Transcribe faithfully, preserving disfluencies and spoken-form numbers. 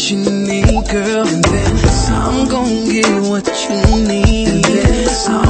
what you need, girl. And then I'm gon' get what you need. And then